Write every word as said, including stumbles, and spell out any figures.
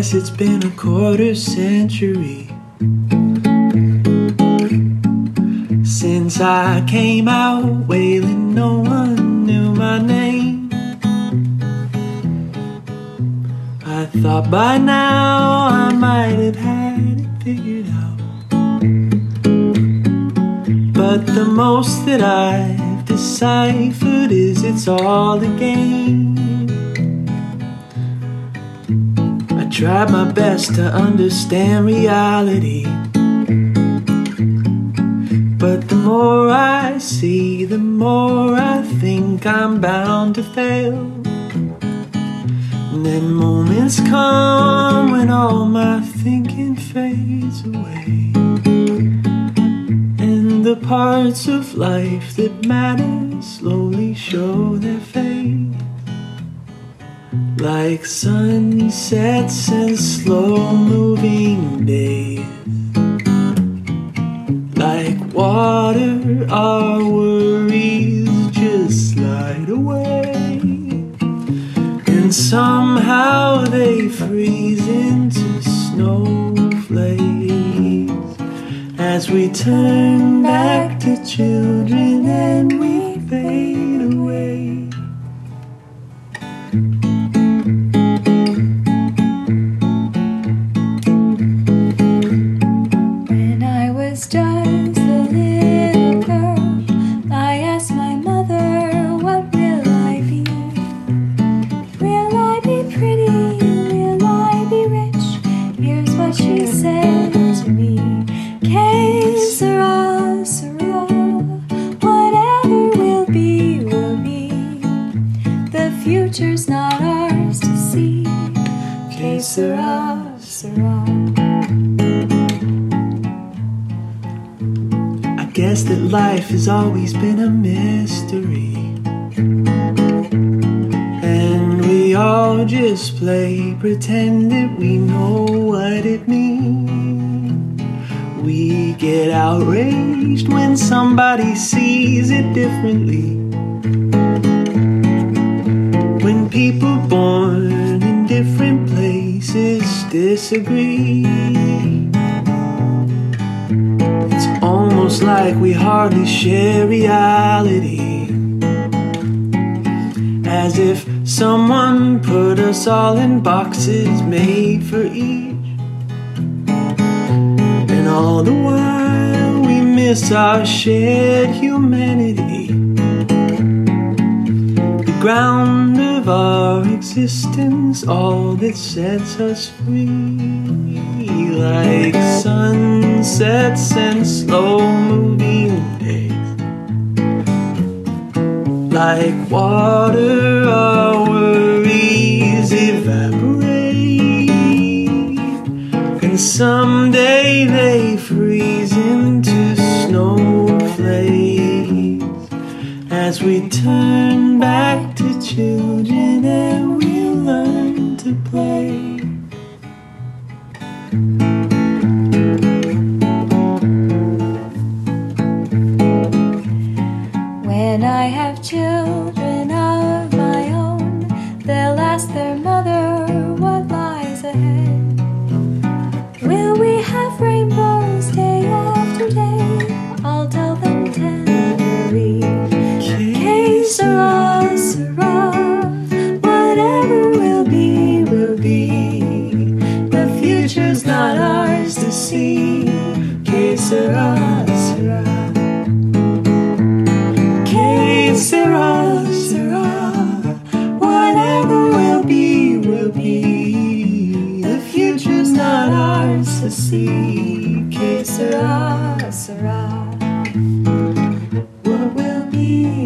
guess it's been a quarter century since I came out wailing, no one knew my name. I thought by now I might have had it figured out, but the most that I've deciphered is it's all a game. I tried my best to understand reality, but the more I see, the more I think I'm bound to fail. And then moments come when all my thinking fades away, and the parts of life that matter slowly show their face, like sunsets and slow-moving days. Like water, our worries just slide away, and somehow they freeze into snowflakes as we turn back to children and we fade away. When I was just a little girl, I asked my mother, what will I be? Will I be pretty? Will I be rich? Here's what she said to me: Que sera, sera, whatever will be, will be. The future's not ours to see. Que sera, sera. I guess that life has always been a mystery, and we all just play pretend that we know what it means. We get outraged when somebody sees it differently, when people born in different places disagree. It's almost like we hardly share reality, as if someone put us all in boxes made for each. And all the while we miss our shared humanity, the ground of our existence, all that sets us free. Like sunsets and slow-moving days, like water, our worries evaporate, and someday they freeze into snowflakes as we turn back to children and we learn to play. When I have children of my own, they'll ask their mother what lies ahead. Will we have rainbows day after day? I'll tell them tenderly, Que sera, sera, whatever will be, will be. The future's not ours to see. Que sera, sera. Que sera, sera, whatever will be, will be. The future's not ours to see. Que sera, sera, what will be.